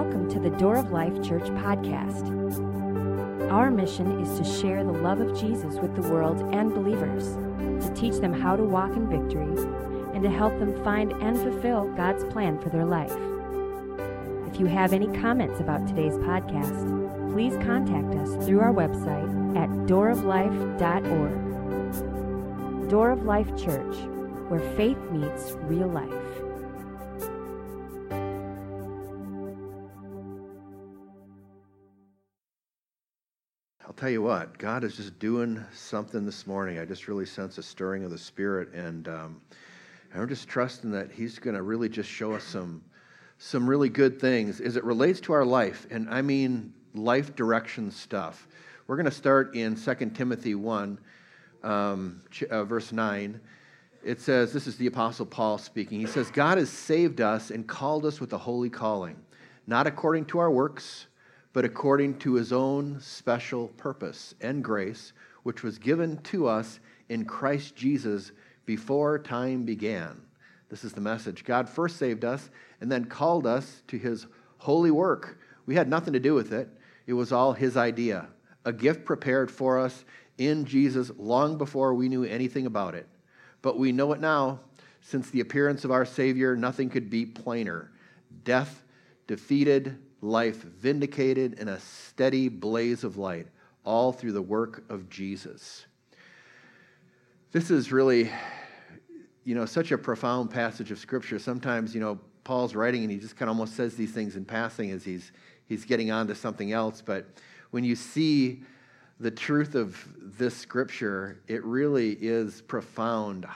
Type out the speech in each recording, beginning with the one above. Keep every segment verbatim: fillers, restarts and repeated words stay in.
Welcome to the Door of Life Church podcast. Our mission is to share the love of Jesus with the world and believers, to teach them how to walk in victory, and to help them find and fulfill God's plan for their life. If you have any comments about today's podcast, please contact us through our website at door of life dot org. Door of Life Church, where faith meets real life. I'll tell you what, God is just doing something this morning. I just really sense a stirring of the Spirit, and um, I'm just trusting that He's going to really just show us some some really good things as it relates to our life, and I mean life direction stuff. We're going to start in Second Timothy one, um, uh, verse nine. It says, this is the Apostle Paul speaking. He says, God has saved us and called us with a holy calling, not according to our works, but according to His own special purpose and grace, which was given to us in Christ Jesus before time began. This is the message. God first saved us and then called us to His holy work. We had nothing to do with it. It was all His idea, a gift prepared for us in Jesus long before we knew anything about it. But we know it now. Since the appearance of our Savior, nothing could be plainer. Death defeated, life vindicated in a steady blaze of light, all through the work of Jesus. This is really, you know, such a profound passage of Scripture. Sometimes, you know, Paul's writing and he just kind of almost says these things in passing as he's he's getting on to something else. But when you see the truth of this Scripture, it really is profound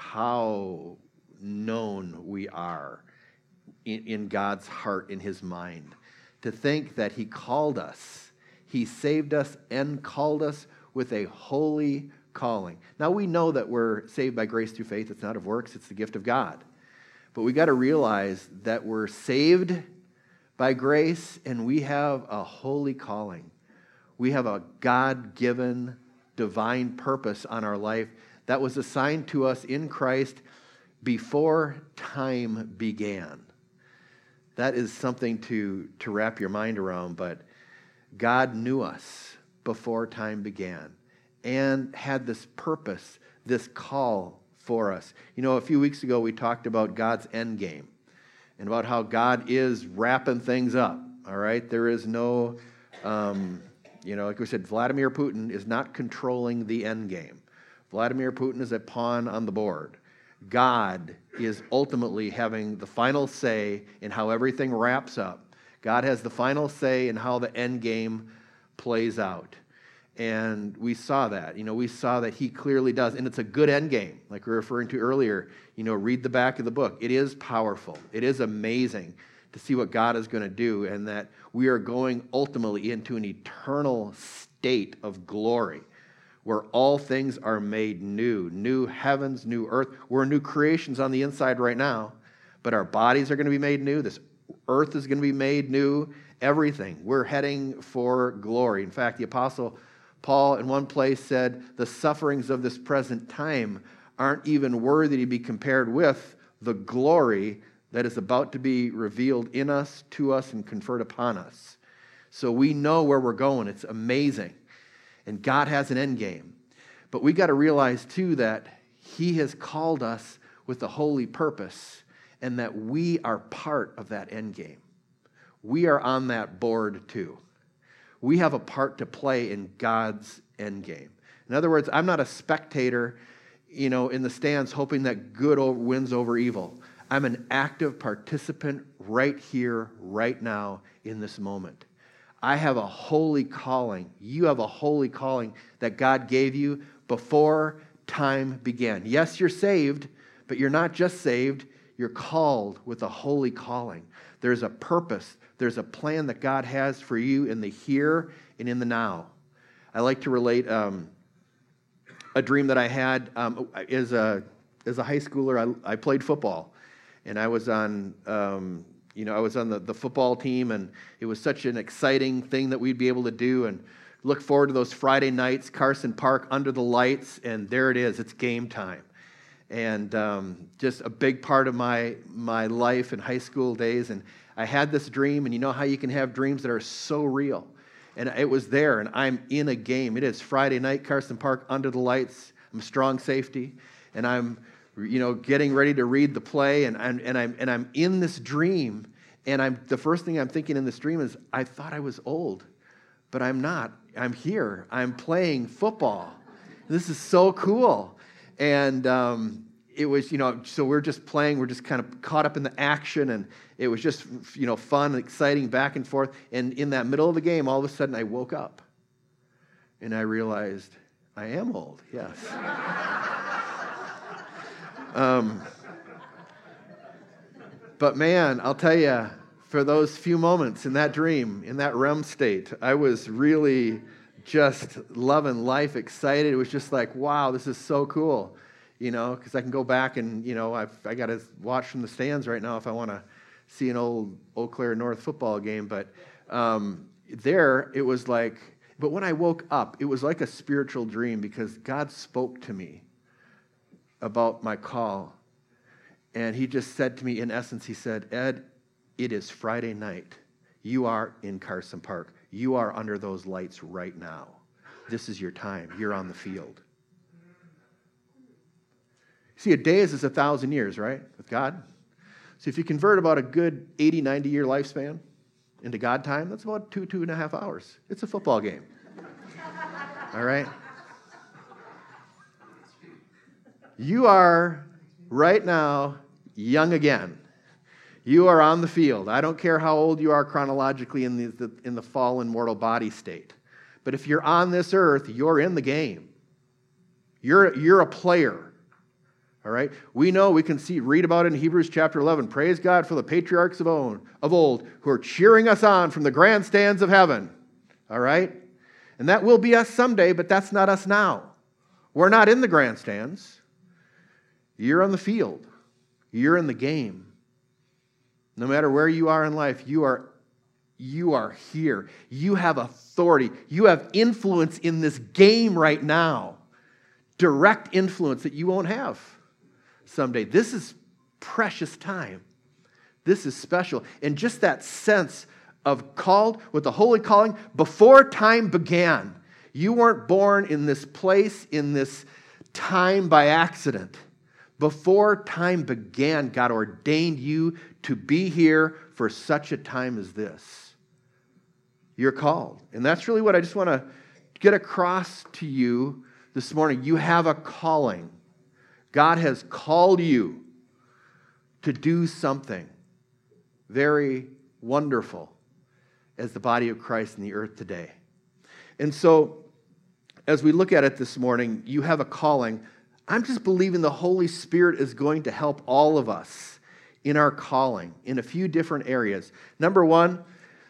how known we are in, in God's heart, in His mind. To think that He called us, He saved us and called us with a holy calling. Now we know that we're saved by grace through faith. It's not of works, it's the gift of God. But we got to realize that we're saved by grace and we have a holy calling. We have a God-given divine purpose on our life that was assigned to us in Christ before time began. That is something to, to wrap your mind around, but God knew us before time began and had this purpose, this call for us. You know, a few weeks ago we talked about God's end game and about how God is wrapping things up, all right? There is no, um, you know, like we said, Vladimir Putin is not controlling the end game. Vladimir Putin is a pawn on the board. God is ultimately having the final say in how everything wraps up. God has the final say in how the end game plays out. And we saw that. You know, we saw that He clearly does. And it's a good end game, like we were referring to earlier. You know, read the back of the book. It is powerful. It is amazing to see what God is going to do, and that we are going ultimately into an eternal state of glory, where all things are made new, new heavens, new earth. We're new creations on the inside right now, but our bodies are going to be made new. This earth is going to be made new. Everything. We're heading for glory. In fact, the Apostle Paul in one place said, the sufferings of this present time aren't even worthy to be compared with the glory that is about to be revealed in us, to us, and conferred upon us. So we know where we're going. It's amazing. And God has an end game. But we got to realize, too, that He has called us with a holy purpose and that we are part of that end game. We are on that board, too. We have a part to play in God's end game. In other words, I'm not a spectator, you know, in the stands hoping that good wins over evil. I'm an active participant right here, right now, in this moment. I have a holy calling. You have a holy calling that God gave you before time began. Yes, you're saved, but you're not just saved. You're called with a holy calling. There's a purpose. There's a plan that God has for you in the here and in the now. I like to relate um, a dream that I had um, as a as a high schooler. I, I played football, and I was on. Um, You know, I was on the, the football team, and it was such an exciting thing that we'd be able to do, and look forward to those Friday nights, Carson Park, under the lights, and there it is. It's game time. And um, just a big part of my my life in high school days. And I had this dream, and you know how you can have dreams that are so real. And it was there, and I'm in a game. It is Friday night, Carson Park, under the lights. I'm strong safety, and I'm, you know, getting ready to read the play, and I'm and I'm and I'm in this dream, and I'm the first thing I'm thinking in this dream is, I thought I was old, but I'm not. I'm here. I'm playing football. This is so cool, and um, it was, you know, so we're just playing. We're just kind of caught up in the action, and it was just, you know, fun, exciting, back and forth. And in that middle of the game, all of a sudden, I woke up, and I realized I am old. Yes. um, but man, I'll tell you, for those few moments in that dream, in that R E M state, I was really just loving life, excited. It was just like, wow, this is so cool, you know, because I can go back and, you know, I've, I got to watch from the stands right now if I want to see an old Eau Claire North football game. But um, there, it was like, but when I woke up, it was like a spiritual dream because God spoke to me about my call. And he just said to me, in essence, he said, Ed, it is Friday night. You are in Carson Park. You are under those lights right now. This is your time. You're on the field. See, a day is a thousand years, right, with God? So if you convert about a good eighty, ninety-year lifespan into God time, that's about two, two and a half hours. It's a football game. All right? You are, right now, young again. You are on the field. I don't care how old you are chronologically in the, the, in the fallen mortal body state. But if you're on this earth, you're in the game. You're, you're a player. All right? We know, we can see, read about it in Hebrews chapter eleven. Praise God for the patriarchs of old, of old who are cheering us on from the grandstands of heaven. All right? And that will be us someday, but that's not us now. We're not in the grandstands. You're on the field. You're in the game. No matter where you are in life, you are, you are here. You have authority. You have influence in this game right now. Direct influence that you won't have someday. This is precious time. This is special. And just that sense of called with the holy calling before time began. You weren't born in this place, in this time by accident. Before time began, God ordained you to be here for such a time as this. You're called. And that's really what I just want to get across to you this morning. You have a calling. God has called you to do something very wonderful as the body of Christ in the earth today. And so, as we look at it this morning, you have a calling. I'm just believing the Holy Spirit is going to help all of us in our calling in a few different areas. Number one,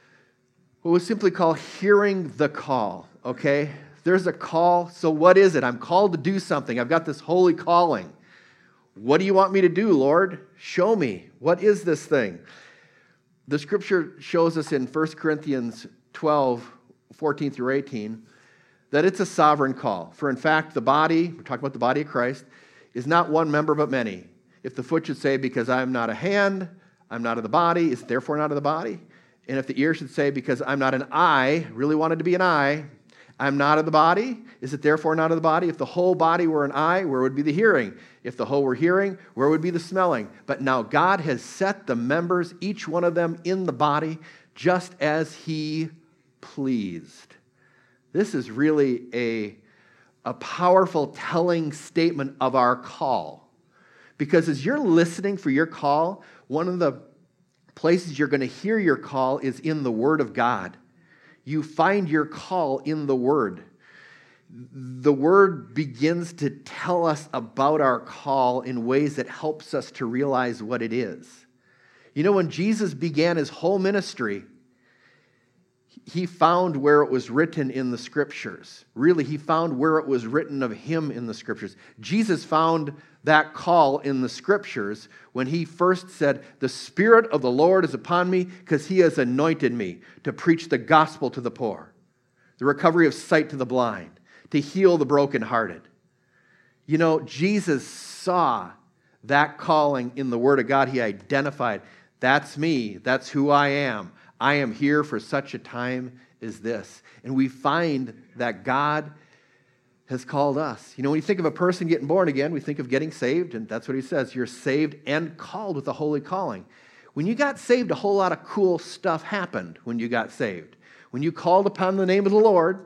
what we simply call hearing the call, okay? There's a call, so what is it? I'm called to do something. I've got this holy calling. What do you want me to do, Lord? Show me. What is this thing? The scripture shows us in First Corinthians twelve, fourteen through eighteen, that it's a sovereign call. For in fact, the body, we're talking about the body of Christ, is not one member but many. If the foot should say, because I'm not a hand, I'm not of the body, is it therefore not of the body? And if the ear should say, because I'm not an eye, really wanted to be an eye, I'm not of the body, is it therefore not of the body? If the whole body were an eye, where would be the hearing? If the whole were hearing, where would be the smelling? But now God has set the members, each one of them, in the body, just as he pleased. This is really a, a powerful telling statement of our call. Because as you're listening for your call, one of the places you're going to hear your call is in the Word of God. You find your call in the Word. The Word begins to tell us about our call in ways that helps us to realize what it is. You know, when Jesus began his whole ministry, he found where it was written in the Scriptures. Really, he found where it was written of him in the Scriptures. Jesus found that call in the Scriptures when he first said, the Spirit of the Lord is upon me because he has anointed me to preach the gospel to the poor, the recovery of sight to the blind, to heal the brokenhearted. You know, Jesus saw that calling in the Word of God. He identified, That's me. That's who I am. I am here for such a time as this. And we find that God has called us. You know, when you think of a person getting born again, we think of getting saved, and that's what he says. You're saved and called with a holy calling. When you got saved, a whole lot of cool stuff happened when you got saved. When you called upon the name of the Lord,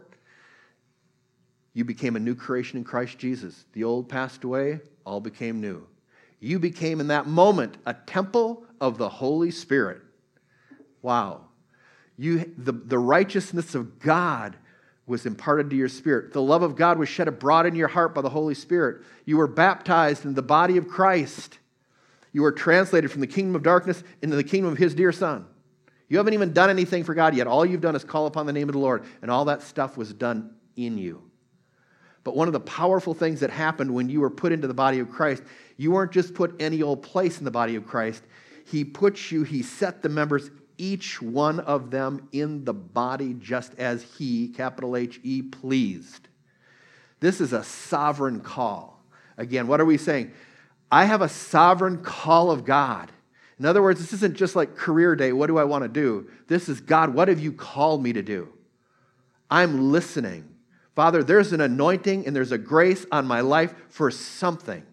you became a new creation in Christ Jesus. The old passed away, all became new. You became in that moment a temple of the Holy Spirit. Wow. You, the, the righteousness of God was imparted to your spirit. The love of God was shed abroad in your heart by the Holy Spirit. You were baptized in the body of Christ. You were translated from the kingdom of darkness into the kingdom of His dear Son. You haven't even done anything for God yet. All you've done is call upon the name of the Lord, and all that stuff was done in you. But one of the powerful things that happened when you were put into the body of Christ, you weren't just put any old place in the body of Christ. He put you, He set the members, each one of them in the body just as He, capital H E, pleased. This is a sovereign call. Again, what are we saying? I have a sovereign call of God. In other words, this isn't just like career day, what do I want to do? This is, God, what have you called me to do? I'm listening. Father, there's an anointing and there's a grace on my life for something.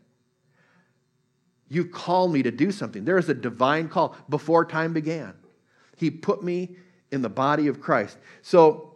You've called me to do something. There is a divine call before time began. He put me in the body of Christ. So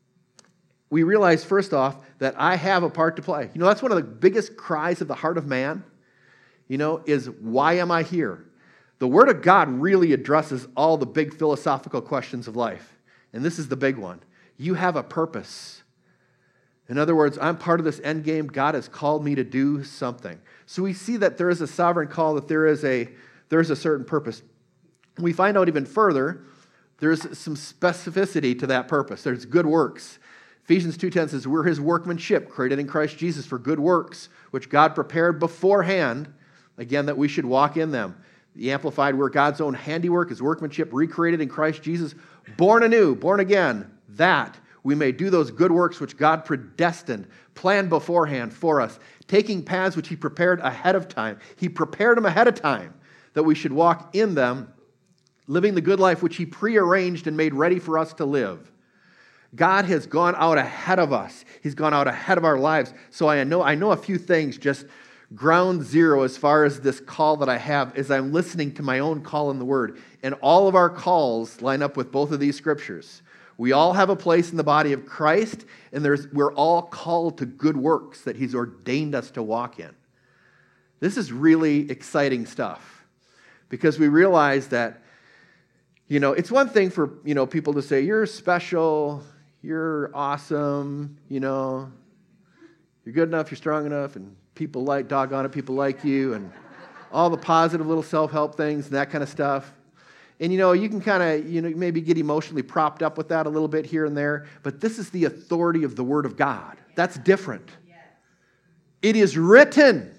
we realize, first off, that I have a part to play. You know, that's one of the biggest cries of the heart of man, you know, is why am I here? The Word of God really addresses all the big philosophical questions of life. And this is the big one. You have a purpose. In other words, I'm part of this end game. God has called me to do something. So we see that there is a sovereign call, that there is a, there is a certain purpose. We find out even further, there's some specificity to that purpose. There's good works. Ephesians two ten says, we're His workmanship, created in Christ Jesus for good works, which God prepared beforehand, again, that we should walk in them. The Amplified, we're God's own handiwork, His workmanship, recreated in Christ Jesus, born anew, born again, that we may do those good works which God predestined, planned beforehand for us, taking paths which He prepared ahead of time. He prepared them ahead of time, that we should walk in them, living the good life which He prearranged and made ready for us to live. God has gone out ahead of us. He's gone out ahead of our lives. So I know, I know a few things, just ground zero as far as this call that I have, as I'm listening to my own call in the Word. And all of our calls line up with both of these scriptures. We all have a place in the body of Christ, and there's, we're all called to good works that He's ordained us to walk in. This is really exciting stuff, because we realize that, you know, it's one thing for, you know, people to say, you're special, you're awesome, you know, you're good enough, you're strong enough, and people like, doggone it, people like you, and all the positive little self-help things and that kind of stuff. And, you know, you can kind of, you know, maybe get emotionally propped up with that a little bit here and there, but this is the authority of the Word of God. That's different. It is written.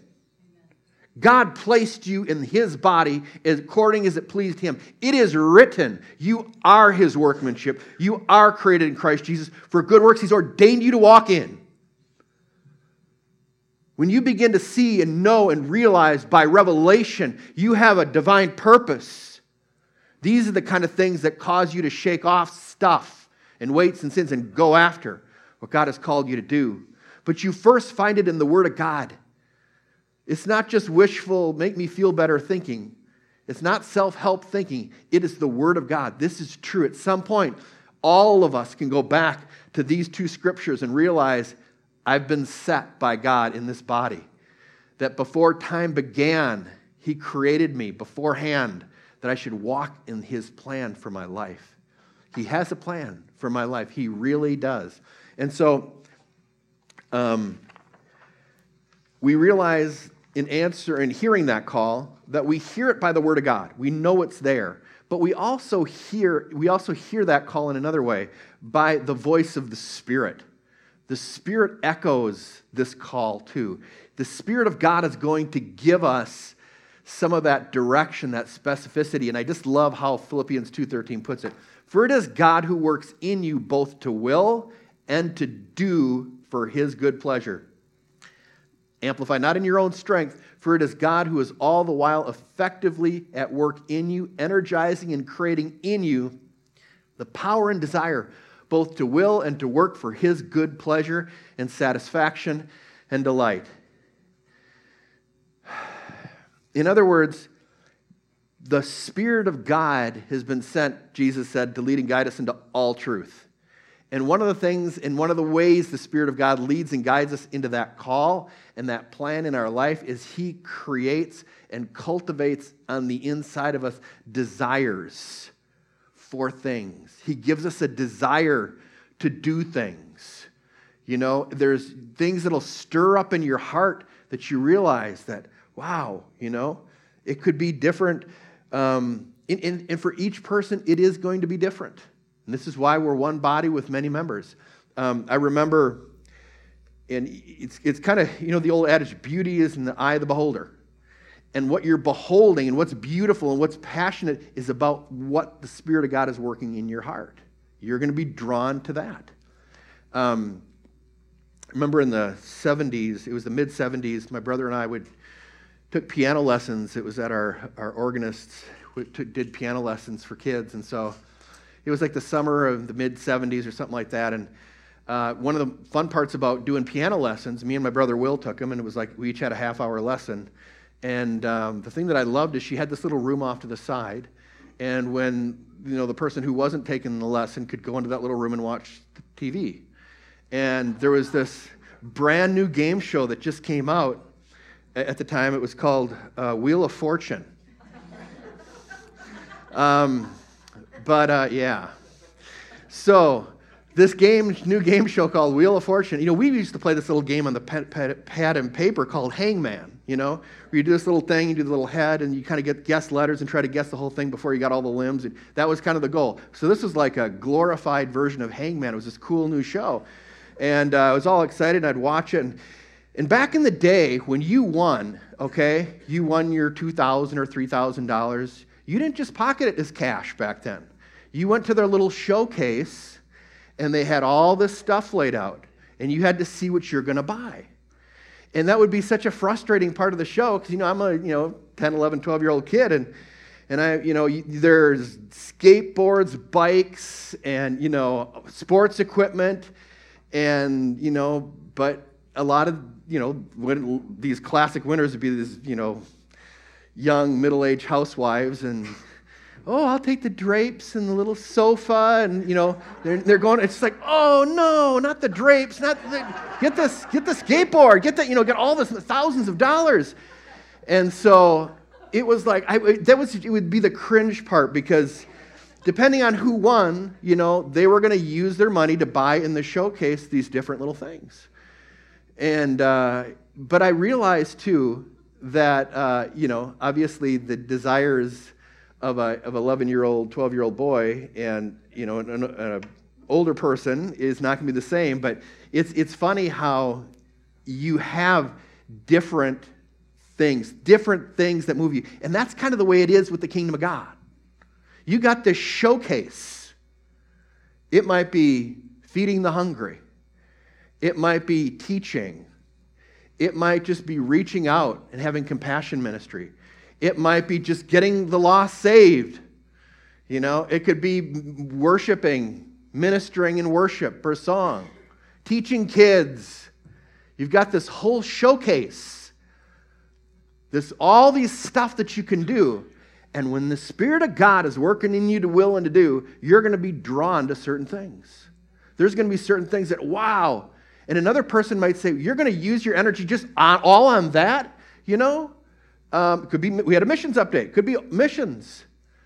God placed you in His body according as it pleased Him. It is written. You are His workmanship. You are created in Christ Jesus for good works He's ordained you to walk in. When you begin to see and know and realize by revelation you have a divine purpose, these are the kind of things that cause you to shake off stuff and weights and sins and go after what God has called you to do. But you first find it in the Word of God. It's not just wishful, make me feel better thinking. It's not self-help thinking. It is the Word of God. This is true. At some point, all of us can go back to these two scriptures and realize I've been set by God in this body. That before time began, He created me beforehand that I should walk in His plan for my life. He has a plan for my life. He really does. And so um, we realize in answer in hearing that call that we hear it by the Word of God. We know it's there. But we also hear we also hear that call in another way by the voice of the Spirit. The Spirit echoes this call too. The Spirit of God is going to give us some of that direction, that specificity. And I just love how Philippians two thirteen puts it. For it is God who works in you both to will and to do for His good pleasure. Amplified, not in your own strength, for it is God who is all the while effectively at work in you, energizing and creating in you the power and desire both to will and to work for his good pleasure and satisfaction and delight. In other words, the Spirit of God has been sent, Jesus said, to lead and guide us into all truth. And one of the things, and one of the ways the Spirit of God leads and guides us into that call and that plan in our life is he creates and cultivates on the inside of us desires for things. He gives us a desire to do things. You know, there's things that'll stir up in your heart that you realize that, wow, you know, it could be different. Um, and, and, and for each person, it is going to be different. And this is why we're one body with many members. Um, I remember, and it's it's kind of, you know, the old adage, beauty is in the eye of the beholder. And what you're beholding and what's beautiful and what's passionate is about what the Spirit of God is working in your heart. You're going to be drawn to that. Um, I remember in the seventies, it was the mid-seventies, my brother and I would took piano lessons. It was at our, our organists we took, did piano lessons for kids. And so it was like the summer of the mid-seventies or something like that. And uh, one of the fun parts about doing piano lessons, me and my brother Will took them, and it was like we each had a half-hour lesson. And um, the thing that I loved is she had this little room off to the side. And when, you know, the person who wasn't taking the lesson could go into that little room and watch the T V. And there was this brand new game show that just came out. At the time, it was called uh, Wheel of Fortune. um, but, uh, yeah. So, this game, new game show called Wheel of Fortune, you know, we used to play this little game on the pad, pad, pad and paper called Hangman, you know, where you do this little thing, you do the little head, and you kind of get guess letters and try to guess the whole thing before you got all the limbs. And that was kind of the goal. So this was like a glorified version of Hangman. It was this cool new show. And uh, I was all excited, and I'd watch it. And, and back in the day, when you won, okay, you won your two thousand dollars or three thousand dollars, you didn't just pocket it as cash back then. You went to their little showcase, and they had all this stuff laid out, and you had to see what you're going to buy. And that would be such a frustrating part of the show, because, you know, I'm a, you know, ten, eleven, twelve-year-old kid, and, and I, you know, there's skateboards, bikes, and, you know, sports equipment, and, you know, but a lot of, you know, when, these classic winners would be these, you know, young, middle-aged housewives, and oh, I'll take the drapes and the little sofa, and, you know, they're, they're going, it's like, oh, no, not the drapes, not the, get this, get the skateboard, get the, you know, get all this, thousands of dollars. And so it was like, I, that was, it would be the cringe part, because depending on who won, you know, they were going to use their money to buy in the showcase these different little things. And, uh, but I realized, too, that, uh, you know, obviously the desires of a of an eleven-year-old, twelve-year-old boy, and, you know, an, an older person is not going to be the same. But it's it's funny how you have different things, different things that move you, and that's kind of the way it is with the kingdom of God. You got this showcase. It might be feeding the hungry. It might be teaching. It might just be reaching out and having compassion ministry. It might be just getting the lost saved. You know, it could be worshiping, ministering in worship or song, teaching kids. You've got this whole showcase. This all these stuff that you can do. And when the Spirit of God is working in you to will and to do, you're going to be drawn to certain things. There's going to be certain things that, wow. And another person might say, you're going to use your energy just on, all on that, you know? Um, could be, we had a missions update. Could be missions.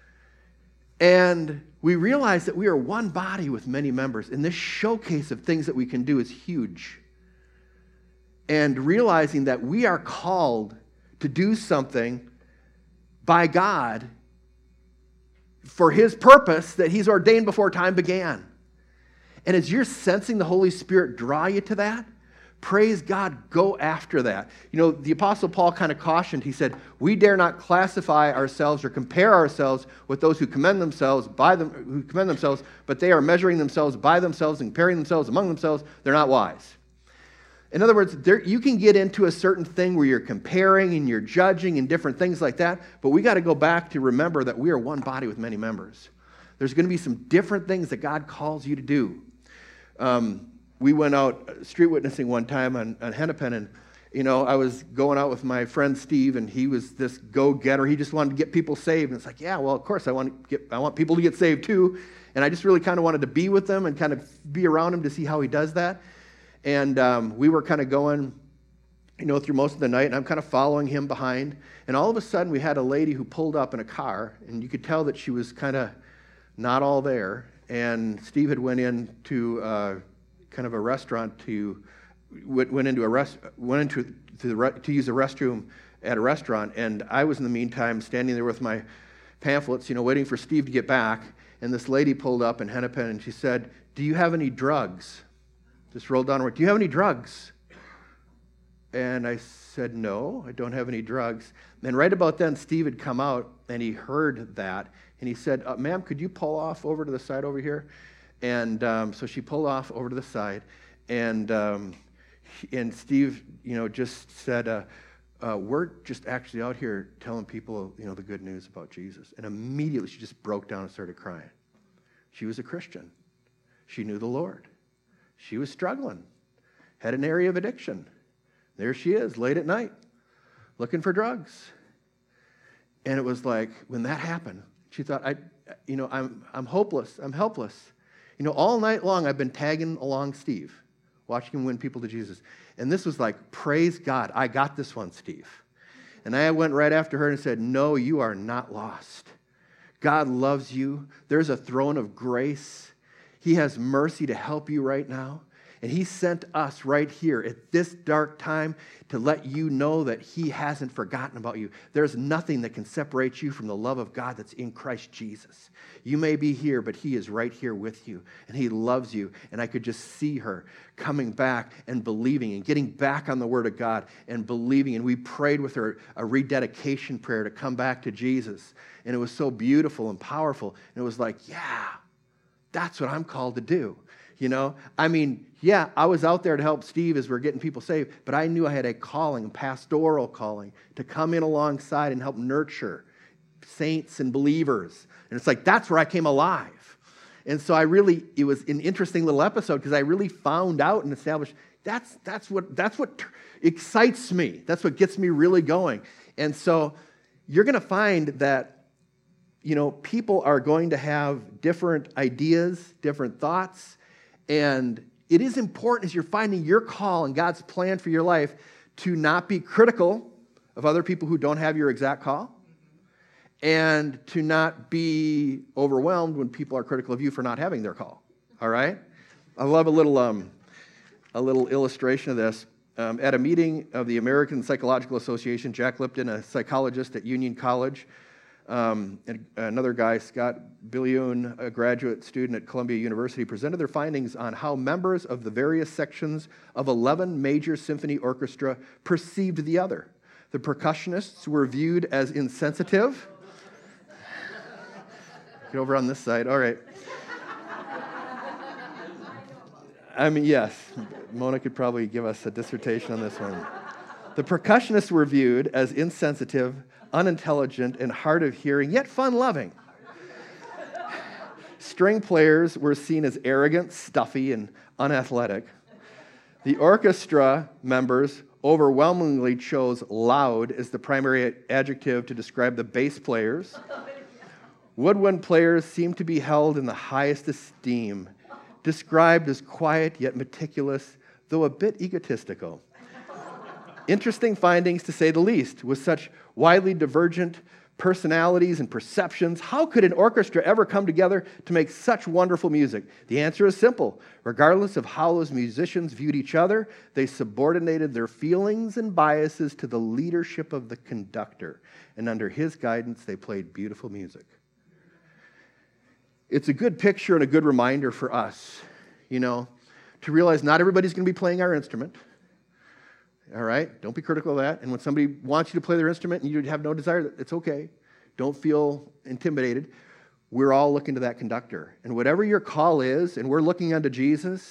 And we realize that we are one body with many members. And this showcase of things that we can do is huge. And realizing that we are called to do something by God for His purpose that He's ordained before time began. And as you're sensing the Holy Spirit draw you to that, praise God, go after that. You know, the Apostle Paul kind of cautioned. He said, we dare not classify ourselves or compare ourselves with those who commend themselves by them, who commend themselves, but they are measuring themselves by themselves and comparing themselves among themselves. They're not wise. In other words, there, you can get into a certain thing where you're comparing and you're judging and different things like that, but we got to go back to remember that we are one body with many members. There's going to be some different things that God calls you to do. Um, we went out street witnessing one time on, on Hennepin, and you know, I was going out with my friend Steve, and he was this go-getter. He just wanted to get people saved, and it's like, yeah, well, of course, I want to get, I want people to get saved too, and I just really kind of wanted to be with them and kind of be around him to see how he does that. And um, we were kind of going, you know, through most of the night, and I'm kind of following him behind. And all of a sudden, we had a lady who pulled up in a car, and you could tell that she was kind of not all there. And Steve had went into uh, kind of a restaurant to went, went into a rest went into to, the re, to use the restroom at a restaurant. And I was in the meantime standing there with my pamphlets, you know, waiting for Steve to get back. And this lady pulled up in Hennepin, and she said, "Do you have any drugs?" Just rolled down her, "Do you have any drugs?" And I said, "No, I don't have any drugs." And right about then, Steve had come out, and he heard that, and he said, uh, "Ma'am, could you pull off over to the side over here?" And um, so she pulled off over to the side, and um, and Steve, you know, just said, uh, uh, "We're just actually out here telling people, you know, the good news about Jesus." And immediately, she just broke down and started crying. She was a Christian. She knew the Lord. She was struggling, had an area of addiction. There she is, late at night, looking for drugs. And it was like, when that happened, she thought, I, you know, I'm, I'm hopeless, I'm helpless. You know, all night long, I've been tagging along Steve, watching him win people to Jesus. And this was like, praise God, I got this one, Steve. And I went right after her and said, no, you are not lost. God loves you. There's a throne of grace. He has mercy to help you right now. And he sent us right here at this dark time to let you know that he hasn't forgotten about you. There's nothing that can separate you from the love of God that's in Christ Jesus. You may be here, but he is right here with you. And he loves you. And I could just see her coming back and believing and getting back on the Word of God and believing. And we prayed with her a rededication prayer to come back to Jesus. And it was so beautiful and powerful. And it was like, yeah, that's what I'm called to do. You know, I mean, yeah, I was out there to help Steve as we're getting people saved, but I knew I had a calling, a pastoral calling, to come in alongside and help nurture saints and believers. And it's like, that's where I came alive. And so I really, it was an interesting little episode because I really found out and established that's that's what that's what excites me. That's what gets me really going. And so you're going to find that, you know, people are going to have different ideas, different thoughts. And it is important as you're finding your call and God's plan for your life to not be critical of other people who don't have your exact call and to not be overwhelmed when people are critical of you for not having their call. All right? I love a little um, a little illustration of this. Um, at a meeting of the American Psychological Association, Jack Lipton, a psychologist at Union College, Um, and another guy, Scott Billion, a graduate student at Columbia University, presented their findings on how members of the various sections of eleven major symphony orchestra perceived the other. The percussionists were viewed as insensitive. Get over on this side. All right. I mean, yes, Mona could probably give us a dissertation on this one. The percussionists were viewed as insensitive, unintelligent, and hard of hearing, yet fun-loving. String players were seen as arrogant, stuffy, and unathletic. The orchestra members overwhelmingly chose loud as the primary adjective to describe the bass players. Woodwind players seemed to be held in the highest esteem, described as quiet yet meticulous, though a bit egotistical. Interesting findings, to say the least. With such widely divergent personalities and perceptions, how could an orchestra ever come together to make such wonderful music? The answer is simple. Regardless of how those musicians viewed each other, they subordinated their feelings and biases to the leadership of the conductor. And under his guidance, they played beautiful music. It's a good picture and a good reminder for us, you know, to realize not everybody's going to be playing our instrument. All right? Don't be critical of that. And when somebody wants you to play their instrument and you have no desire, it's okay. Don't feel intimidated. We're all looking to that conductor. And whatever your call is, and we're looking unto Jesus,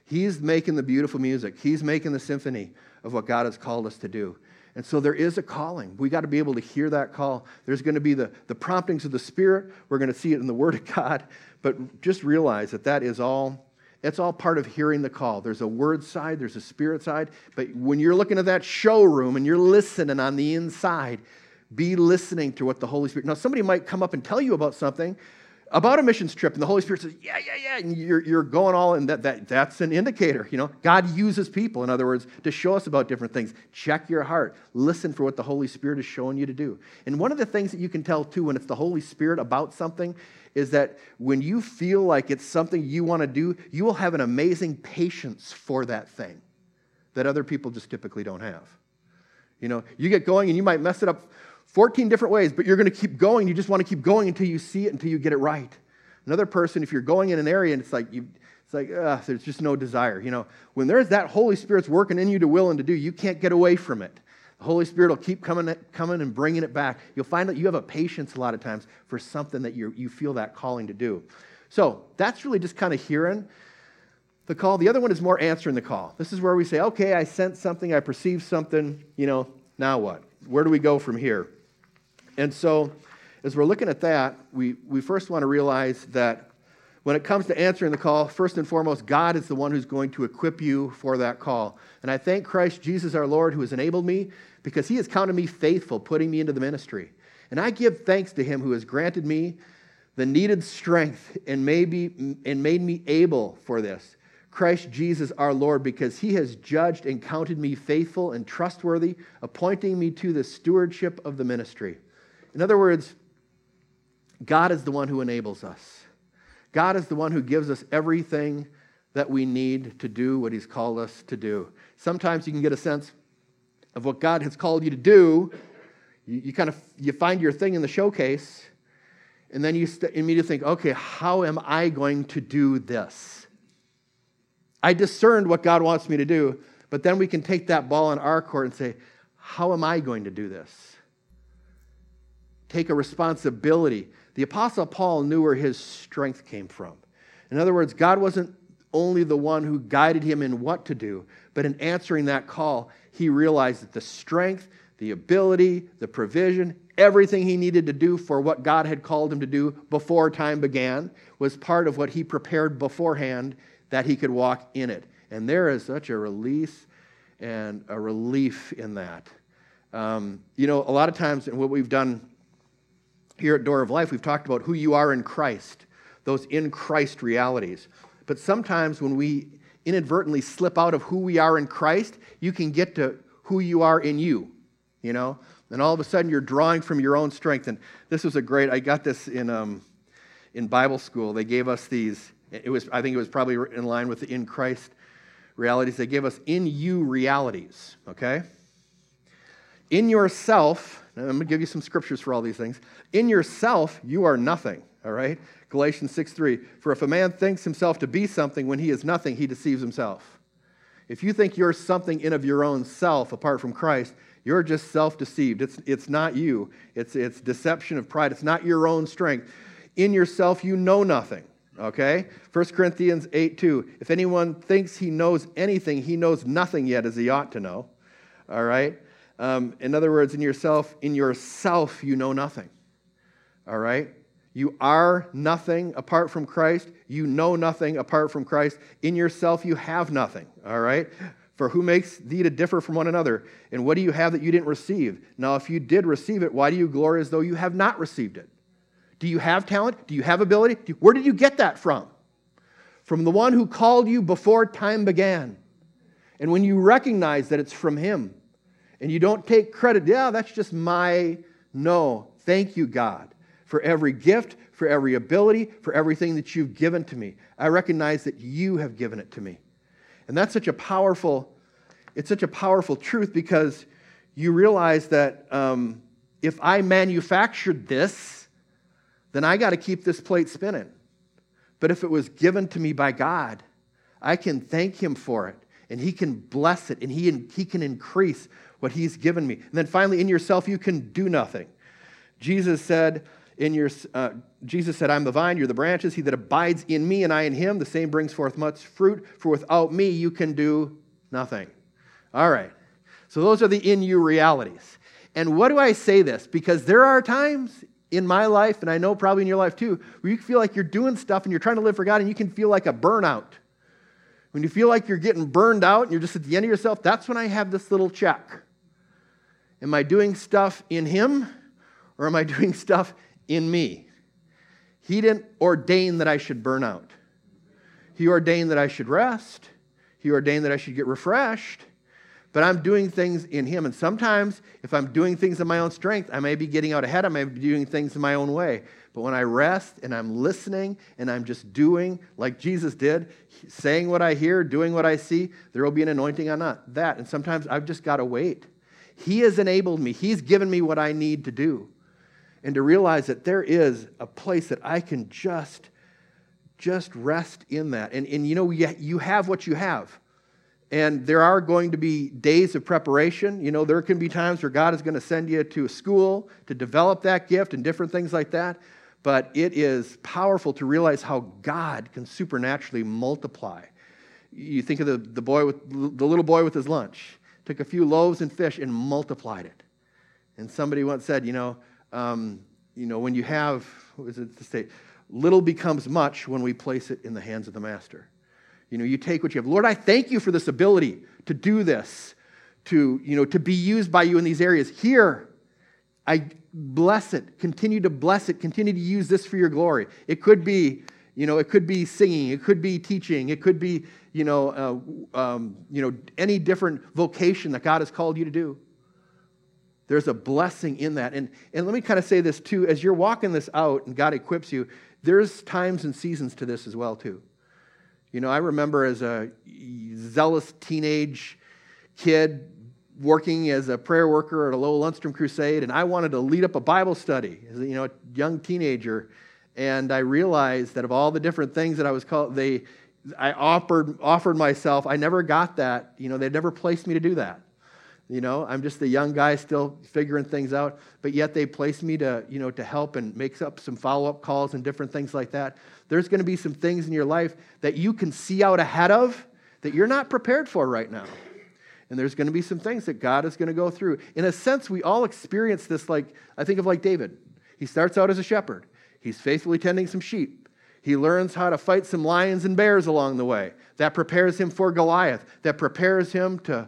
He's making the beautiful music. He's making the symphony of what God has called us to do. And so there is a calling. We got to be able to hear that call. There's going to be the, the promptings of the Spirit. We're going to see it in the Word of God. But just realize that that is all, it's all part of hearing the call. There's a word side, there's a spirit side. But when you're looking at that showroom and you're listening on the inside, be listening to what the Holy Spirit... Now, somebody might come up and tell you about something, about a missions trip, and the Holy Spirit says, yeah, yeah, yeah, and you're, you're going all in. That, that, that's an indicator, you know. God uses people, in other words, to show us about different things. Check your heart. Listen for what the Holy Spirit is showing you to do. And one of the things that you can tell, too, when it's the Holy Spirit about something, is that when you feel like it's something you want to do, you will have an amazing patience for that thing that other people just typically don't have. You know, you get going and you might mess it up fourteen different ways, but you're going to keep going. You just want to keep going until you see it, until you get it right. Another person, if you're going in an area and it's like, you, it's like uh, there's just no desire. You know, when there's that Holy Spirit's working in you to will and to do, you can't get away from it. The Holy Spirit will keep coming, coming and bringing it back. You'll find that you have a patience a lot of times for something that you you feel that calling to do. So that's really just kind of hearing the call. The other one is more answering the call. This is where we say, okay, I sense something, I perceive something, you know, now what? Where do we go from here? And so, as we're looking at that, we, we first want to realize that when it comes to answering the call, first and foremost, God is the one who's going to equip you for that call. And I thank Christ Jesus our Lord who has enabled me because he has counted me faithful, putting me into the ministry. And I give thanks to him who has granted me the needed strength and made me, and made me able for this. Christ Jesus our Lord, because he has judged and counted me faithful and trustworthy, appointing me to the stewardship of the ministry. In other words, God is the one who enables us. God is the one who gives us everything that we need to do what he's called us to do. Sometimes you can get a sense of what God has called you to do. You, you kind of you find your thing in the showcase, and then you st- immediately think, okay, how am I going to do this? I discerned what God wants me to do, but then we can take that ball in our court and say, how am I going to do this? Take a responsibility. The Apostle Paul knew where his strength came from. In other words, God wasn't only the one who guided him in what to do, but in answering that call, he realized that the strength, the ability, the provision, everything he needed to do for what God had called him to do before time began was part of what he prepared beforehand that he could walk in it. And there is such a release and a relief in that. Um, you know, a lot of times, and what we've done here at Door of Life, we've talked about who you are in Christ, those in Christ realities. But sometimes when we inadvertently slip out of who we are in Christ, you can get to who you are in you, you know? And all of a sudden you're drawing from your own strength. And this was a great, I got this in um, in Bible school. They gave us these, it was I think it was probably in line with the in Christ realities. They gave us in you realities, okay? In yourself, and I'm going to give you some scriptures for all these things. In yourself, you are nothing, all right? Galatians six three, for if a man thinks himself to be something when he is nothing, he deceives himself. If you think you're something in of your own self apart from Christ, you're just self-deceived. It's, it's not you. It's, it's deception of pride. It's not your own strength. In yourself, you know nothing, okay? First Corinthians eight two, if anyone thinks he knows anything, he knows nothing yet as he ought to know, all right? Um, in other words, in yourself, in yourself, you know nothing. All right? You are nothing apart from Christ. You know nothing apart from Christ. In yourself, you have nothing. All right? For who makes thee to differ from one another? And what do you have that you didn't receive? Now, if you did receive it, why do you glory as though you have not received it? Do you have talent? Do you have ability? Do you, where did you get that from? From the one who called you before time began. And when you recognize that it's from him, and you don't take credit, yeah, that's just my, no. Thank you, God, for every gift, for every ability, for everything that you've given to me. I recognize that you have given it to me. And that's such a powerful, it's such a powerful truth because you realize that um, if I manufactured this, then I got to keep this plate spinning. But if it was given to me by God, I can thank him for it. And he can bless it, and he, he can increase what he's given me. And then finally, in yourself, you can do nothing. Jesus said in your, uh, Jesus said, I'm the vine, you're the branches. He that abides in me and I in him, the same brings forth much fruit. For without me, you can do nothing. All right. So those are the in you realities. And what do I say this? Because there are times in my life, and I know probably in your life too, where you feel like you're doing stuff and you're trying to live for God and you can feel like a burnout. When you feel like you're getting burned out and you're just at the end of yourself, that's when I have this little check. Am I doing stuff in him or am I doing stuff in me? He didn't ordain that I should burn out. He ordained that I should rest. He ordained that I should get refreshed. But I'm doing things in him. And sometimes, if I'm doing things in my own strength, I may be getting out ahead. I may be doing things in my own way. But when I rest and I'm listening and I'm just doing like Jesus did, saying what I hear, doing what I see, there will be an anointing on that. And sometimes I've just got to wait. He has enabled me. He's given me what I need to do. And to realize that there is a place that I can just, just rest in that. And, and you know, you have what you have. And there are going to be days of preparation. You know, there can be times where God is going to send you to a school to develop that gift and different things like that. But it is powerful to realize how God can supernaturally multiply. You think of the, the boy with the little boy with his lunch. Took a few loaves and fish and multiplied it. And somebody once said, you know, um, you know, when you have, what was it to say, little becomes much when we place it in the hands of the master. You know, you take what you have. Lord, I thank you for this ability to do this, to, you know, to be used by you in these areas. Here, I bless it. Continue to bless it. Continue to use this for your glory. It could be, you know, it could be singing. It could be teaching. It could be, you know, uh, um, you know, any different vocation that God has called you to do. There's a blessing in that. And, and let me kind of say this too. As you're walking this out and God equips you, there's times and seasons to this as well too. You know, I remember as a zealous teenage kid working as a prayer worker at a Lowell Lundstrom crusade, and I wanted to lead up a Bible study as a, you know, a young teenager. And I realized that of all the different things that I was called, they, I offered offered myself. I never got that. You know, they never placed me to do that. You know, I'm just a young guy still figuring things out, but yet they placed me to, you know, to help and make up some follow-up calls and different things like that. There's going to be some things in your life that you can see out ahead of that you're not prepared for right now. And there's going to be some things that God is going to go through. In a sense, we all experience this like, I think of like David. He starts out as a shepherd. He's faithfully tending some sheep. He learns how to fight some lions and bears along the way. That prepares him for Goliath. That prepares him to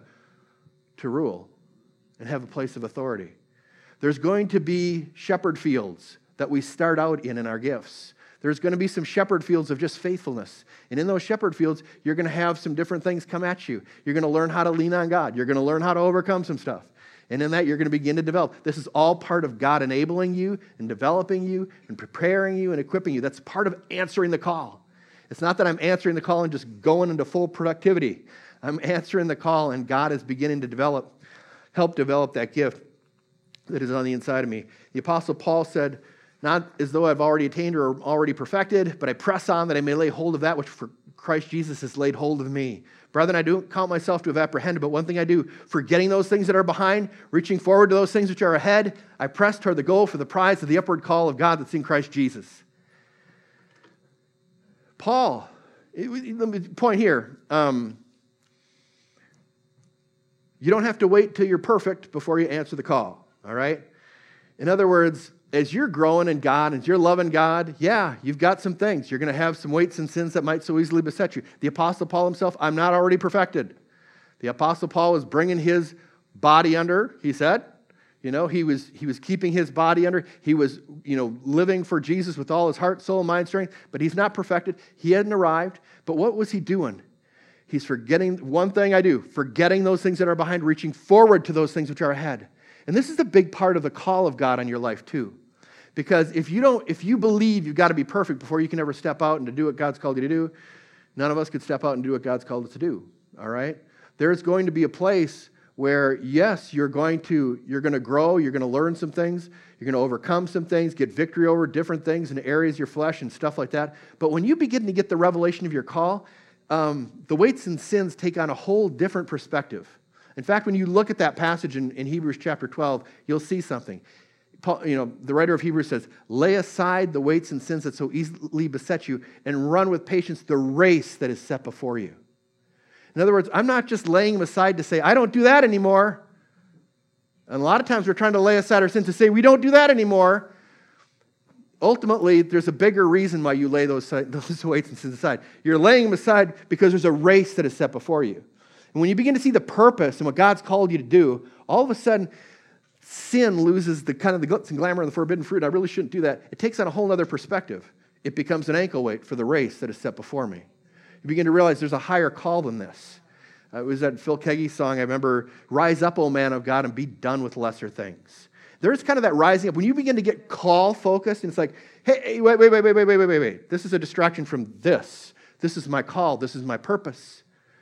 to rule and have a place of authority. There's going to be shepherd fields that we start out in in our gifts. There's going to be some shepherd fields of just faithfulness. And in those shepherd fields, you're going to have some different things come at you. You're going to learn how to lean on God. You're going to learn how to overcome some stuff. And in that, you're going to begin to develop. This is all part of God enabling you and developing you and preparing you and equipping you. That's part of answering the call. It's not that I'm answering the call and just going into full productivity. I'm answering the call, and God is beginning to develop, help develop that gift that is on the inside of me. The Apostle Paul said, not as though I've already attained or already perfected, but I press on that I may lay hold of that which for Christ Jesus has laid hold of me. Brethren, I don't count myself to have apprehended, but one thing I do, forgetting those things that are behind, reaching forward to those things which are ahead, I press toward the goal for the prize of the upward call of God that's in Christ Jesus. Paul, let me point here. Um, You don't have to wait till you're perfect before you answer the call, all right? In other words, as you're growing in God, as you're loving God, yeah, you've got some things. You're going to have some weights and sins that might so easily beset you. The Apostle Paul himself, I'm not already perfected. The Apostle Paul was bringing his body under, he said. You know, he was he was keeping his body under. He was, you know, living for Jesus with all his heart, soul, mind, strength, but he's not perfected. He hadn't arrived. But what was he doing? He's forgetting, one thing I do, forgetting those things that are behind, reaching forward to those things which are ahead. And this is a big part of the call of God on your life too. Because if you don't, if you believe you've got to be perfect before you can ever step out and to do what God's called you to do, none of us could step out and do what God's called us to do. All right? There's going to be a place where, yes, you're going to, you're going to grow, you're going to learn some things, you're going to overcome some things, get victory over different things in areas of your flesh and stuff like that. But when you begin to get the revelation of your call, Um, the weights and sins take on a whole different perspective. In fact, when you look at that passage in, in Hebrews chapter twelve, you'll see something. Paul, you know, the writer of Hebrews says, lay aside the weights and sins that so easily beset you and run with patience the race that is set before you. In other words, I'm not just laying them aside to say, I don't do that anymore. And a lot of times we're trying to lay aside our sins to say, we don't do that anymore. Ultimately, there's a bigger reason why you lay those, those weights and sins aside. You're laying them aside because there's a race that is set before you. And when you begin to see the purpose and what God's called you to do, all of a sudden, sin loses the kind of the glitz and glamour of the forbidden fruit. I really shouldn't do that. It takes on a whole other perspective. It becomes an ankle weight for the race that is set before me. You begin to realize there's a higher call than this. Uh, it was that Phil Keaggy song, I remember, rise up, O man of God, and be done with lesser things. There's kind of that rising up. When you begin to get call focused, and it's like, hey, hey, wait, wait, wait, wait, wait, wait, wait, wait, wait. This is a distraction from this. This is my call. This is my purpose.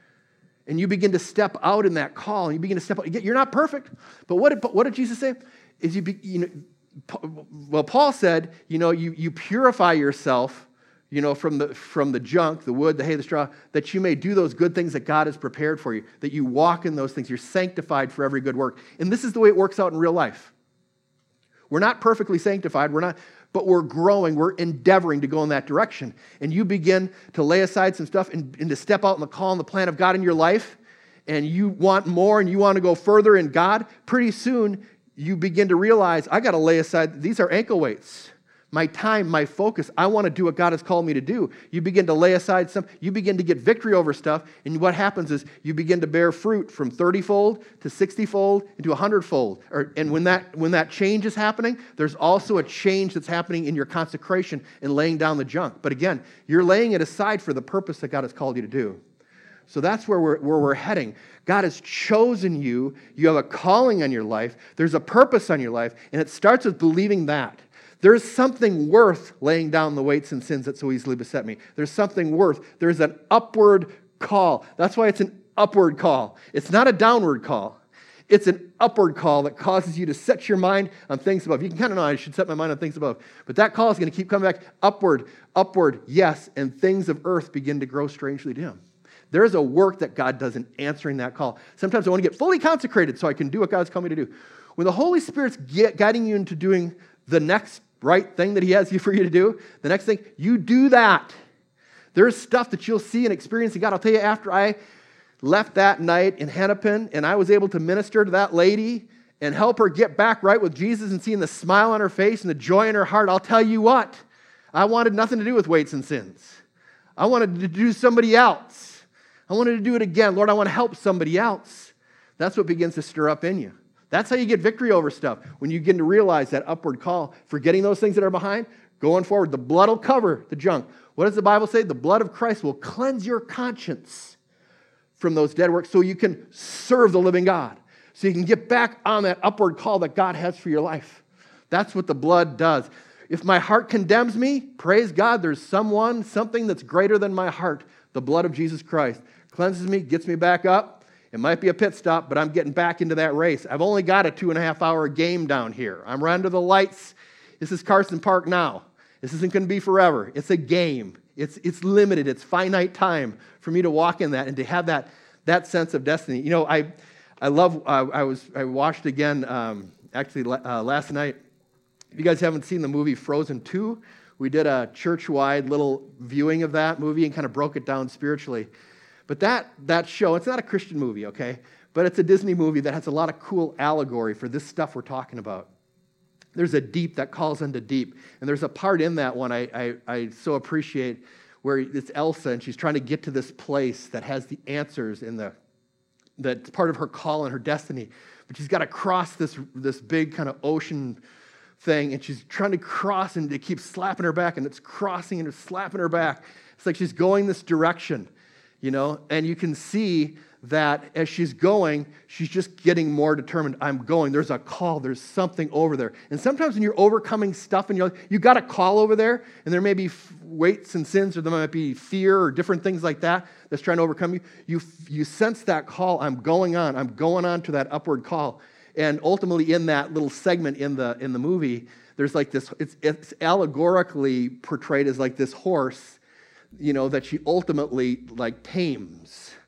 And you begin to step out in that call. And you begin to step out. You're not perfect. But what did, what did Jesus say? Is you, be, you know, well, Paul said, you know, you, you purify yourself, you know, from the from the junk, the wood, the hay, the straw, that you may do those good things that God has prepared for you, that you walk in those things. You're sanctified for every good work. And this is the way it works out in real life. We're not perfectly sanctified. We're not, but we're growing. We're endeavoring to go in that direction. And you begin to lay aside some stuff and, and to step out in the call and the plan of God in your life, and you want more and you want to go further in God, pretty soon you begin to realize, I got to lay aside, these are ankle weights. My time, my focus, I want to do what God has called me to do. You begin to lay aside some, you begin to get victory over stuff, and what happens is you begin to bear fruit from thirty-fold to sixty-fold into one hundred-fold. Or, and when that, when that change is happening, there's also a change that's happening in your consecration and laying down the junk. But again, you're laying it aside for the purpose that God has called you to do. So that's where we're, where we're heading. God has chosen you. You have a calling on your life. There's a purpose on your life, and it starts with believing that. There's something worth laying down the weights and sins that so easily beset me. There's something worth. There's an upward call. That's why it's an upward call. It's not a downward call. It's an upward call that causes you to set your mind on things above. You can kind of know, I should set my mind on things above. But that call is going to keep coming back upward, upward, yes, and things of earth begin to grow strangely dim. There's a work that God does in answering that call. Sometimes I want to get fully consecrated so I can do what God's called me to do. When the Holy Spirit's get, guiding you into doing the next right thing that He has for you to do, the next thing, you do that. There's stuff that you'll see and experience in God. I'll tell you, after I left that night in Hennepin and I was able to minister to that lady and help her get back right with Jesus and seeing the smile on her face and the joy in her heart, I'll tell you what, I wanted nothing to do with weights and sins. I wanted to do somebody else. I wanted to do it again. Lord, I want to help somebody else. That's what begins to stir up in you. That's how you get victory over stuff. When you begin to realize that upward call, forgetting those things that are behind, going forward, the blood will cover the junk. What does the Bible say? The blood of Christ will cleanse your conscience from those dead works so you can serve the living God. So you can get back on that upward call that God has for your life. That's what the blood does. If my heart condemns me, praise God, there's someone, something that's greater than my heart. The blood of Jesus Christ cleanses me, gets me back up. It might be a pit stop, but I'm getting back into that race. I've only got a two and a half hour game down here. I'm right under the lights. This is Carson Park now. This isn't going to be forever. It's a game. It's it's limited. It's finite time for me to walk in that and to have that that sense of destiny. You know, I I love. Uh, I was I watched again um, actually uh, last night. If you guys haven't seen the movie Frozen two, we did a church-wide little viewing of that movie and kind of broke it down spiritually. But that that show, it's not a Christian movie, okay? But it's a Disney movie that has a lot of cool allegory for this stuff we're talking about. There's a deep that calls unto deep. And there's a part in that one I, I, I so appreciate where it's Elsa and she's trying to get to this place that has the answers in the, that's part of her call and her destiny. But she's got to cross this, this big kind of ocean thing and she's trying to cross and it keeps slapping her back and it's crossing and it's slapping her back. It's like she's going this direction. You know, and you can see that as she's going, she's just getting more determined. I'm going. There's a call. There's something over there. And sometimes when you're overcoming stuff and you're like, you got a call over there, and there may be weights and sins, or there might be fear or different things like that that's trying to overcome you. You you sense that call. I'm going on. I'm going on to that upward call. And ultimately, in that little segment in the in the movie, there's like this. It's it's allegorically portrayed as like this horse, you know, that she ultimately like tames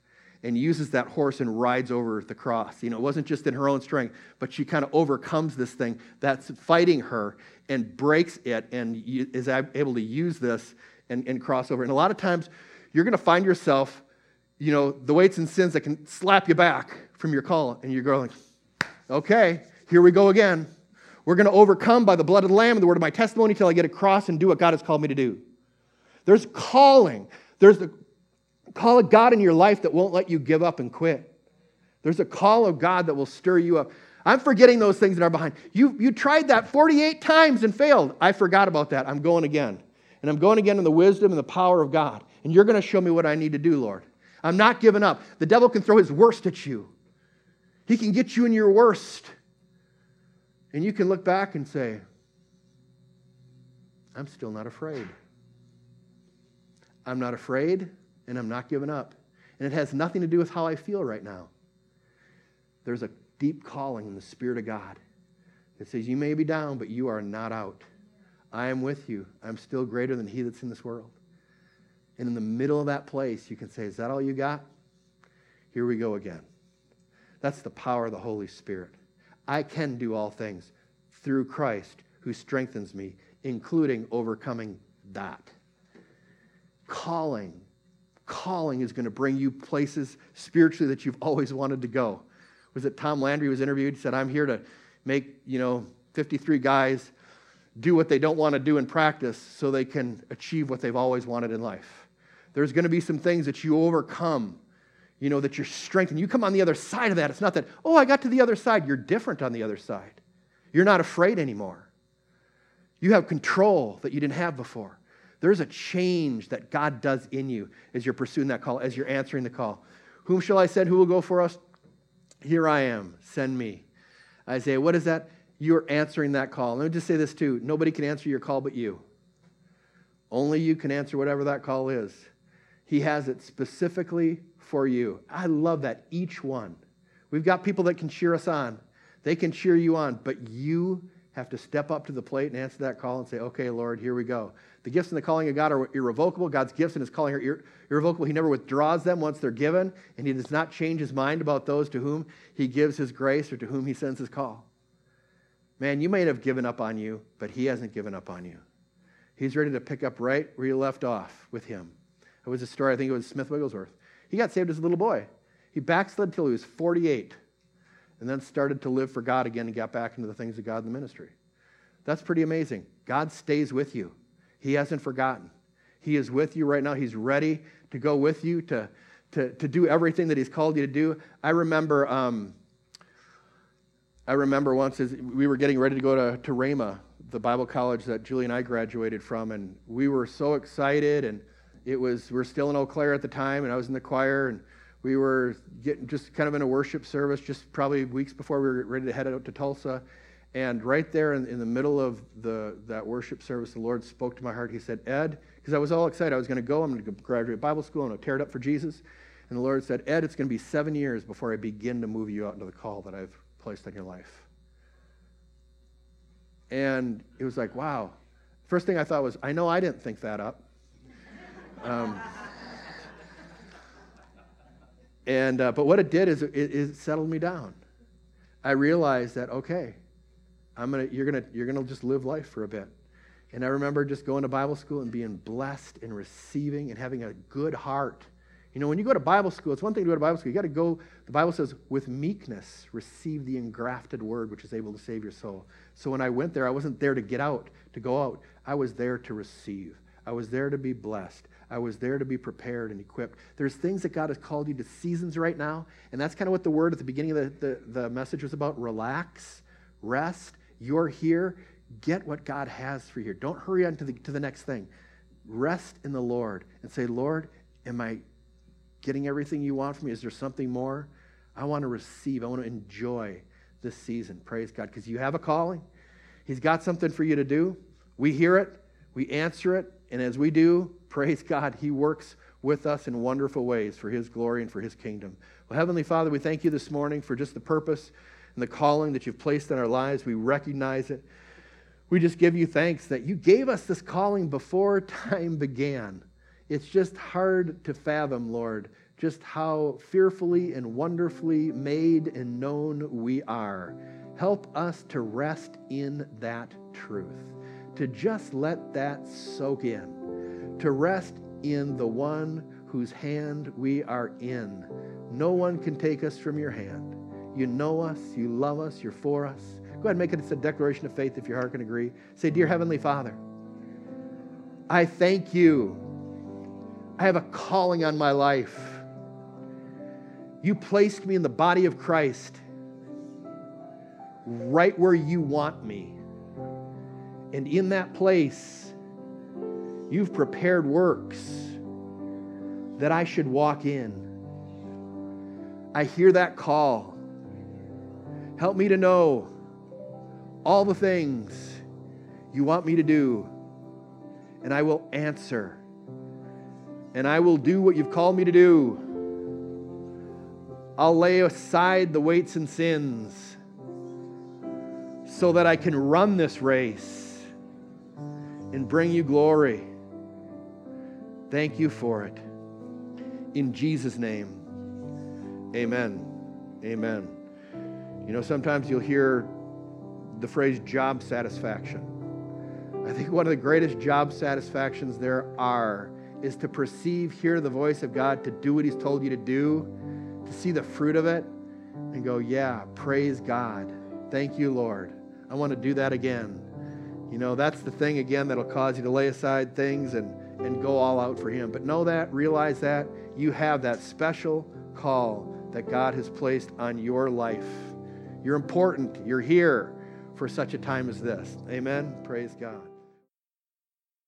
and uses that horse and rides over the cross. You know, it wasn't just in her own strength, but she kind of overcomes this thing that's fighting her and breaks it and is able to use this and, and cross over. And a lot of times you're going to find yourself, you know, the weights and sins that can slap you back from your call, and you're going, okay, here we go again. We're going to overcome by the blood of the Lamb and the word of my testimony till I get across and do what God has called me to do. There's calling. There's the call of God in your life that won't let you give up and quit. There's a call of God that will stir you up. I'm forgetting those things that are behind. You, you tried that forty-eight times and failed. I forgot about that. I'm going again. And I'm going again in the wisdom and the power of God. And you're going to show me what I need to do, Lord. I'm not giving up. The devil can throw his worst at you. He can get you in your worst. And you can look back and say, I'm still not afraid. I'm not afraid, and I'm not giving up. And it has nothing to do with how I feel right now. There's a deep calling in the Spirit of God that says, you may be down, but you are not out. I am with you. I'm still greater than he that's in this world. And in the middle of that place, you can say, is that all you got? Here we go again. That's the power of the Holy Spirit. I can do all things through Christ who strengthens me, including overcoming that. Calling. Calling is going to bring you places spiritually that you've always wanted to go. Was it Tom Landry was interviewed? He said, I'm here to make, you know, fifty-three guys do what they don't want to do in practice so they can achieve what they've always wanted in life. There's going to be some things that you overcome, you know, that you're strengthened. You come on the other side of that. It's not that, oh, I got to the other side. You're different on the other side. You're not afraid anymore. You have control that you didn't have before. There's a change that God does in you as you're pursuing that call, as you're answering the call. Whom shall I send? Who will go for us? Here I am. Send me. Isaiah, what is that? You're answering that call. Let me just say this too. Nobody can answer your call but you. Only you can answer whatever that call is. He has it specifically for you. I love that. Each one. We've got people that can cheer us on. They can cheer you on, but you have to step up to the plate and answer that call and say, okay, Lord, here we go. The gifts and the calling of God are irrevocable. God's gifts and his calling are ir- irrevocable. He never withdraws them once they're given, and he does not change his mind about those to whom he gives his grace or to whom he sends his call. Man, you may have given up on you, but he hasn't given up on you. He's ready to pick up right where you left off with him. It was a story, I think it was Smith Wigglesworth. He got saved as a little boy. He backslid till he was forty-eight, and then started to live for God again and got back into the things of God in the ministry. That's pretty amazing. God stays with you. He hasn't forgotten. He is with you right now. He's ready to go with you to, to, to do everything that he's called you to do. I remember um, I remember once as we were getting ready to go to, to Rhema, the Bible college that Julie and I graduated from, and we were so excited, and it was, we were still in Eau Claire at the time, and I was in the choir, and we were getting just kind of in a worship service just probably weeks before we were ready to head out to Tulsa. And right there in, in the middle of the that worship service, the Lord spoke to my heart. He said, Ed, because I was all excited. I was going to go. I'm going to graduate Bible school. I'm going to tear it up for Jesus. And the Lord said, Ed, it's going to be seven years before I begin to move you out into the call that I've placed on your life. And it was like, wow. First thing I thought was, I know I didn't think that up. Um, and uh, but what it did is it, it settled me down. I realized that, okay, I'm gonna, you're gonna, you're gonna just live life for a bit. And I remember just going to Bible school and being blessed and receiving and having a good heart. You know, when you go to Bible school, it's one thing to go to Bible school. You got to go, the Bible says, with meekness, receive the engrafted word, which is able to save your soul. So when I went there, I wasn't there to get out, to go out. I was there to receive. I was there to be blessed. I was there to be prepared and equipped. There's things that God has called you to seasons right now, and that's kind of what the word at the beginning of the, the, the message was about. Relax, rest. You're here. Get what God has for you. Don't hurry on to the, to the next thing. Rest in the Lord and say, Lord, am I getting everything you want from me? Is there something more? I want to receive. I want to enjoy this season. Praise God, because you have a calling. He's got something for you to do. We hear it. We answer it. And as we do, praise God, he works with us in wonderful ways for his glory and for his kingdom. Well, Heavenly Father, we thank you this morning for just the purpose and the calling that you've placed in our lives. We recognize it. We just give you thanks that you gave us this calling before time began. It's just hard to fathom, Lord, just how fearfully and wonderfully made and known we are. Help us to rest in that truth, to just let that soak in, to rest in the one whose hand we are in. No one can take us from your hand. You know us, you love us, you're for us. Go ahead and make it a declaration of faith if your heart can agree. Say, Dear Heavenly Father, I thank you. I have a calling on my life. You placed me in the body of Christ, right where you want me. And in that place, you've prepared works that I should walk in. I hear that call. Help me to know all the things you want me to do, and I will answer, and I will do what you've called me to do. I'll lay aside the weights and sins so that I can run this race and bring you glory. Thank you for it. In Jesus' name, amen. Amen. You know, sometimes you'll hear the phrase job satisfaction. I think one of the greatest job satisfactions there are is to perceive, hear the voice of God, to do what He's told you to do, to see the fruit of it, and go, yeah, praise God. Thank you, Lord. I want to do that again. You know, that's the thing, again, that'll cause you to lay aside things and, and go all out for Him. But know that, realize that, you have that special call that God has placed on your life. You're important. You're here for such a time as this. Amen. Praise God.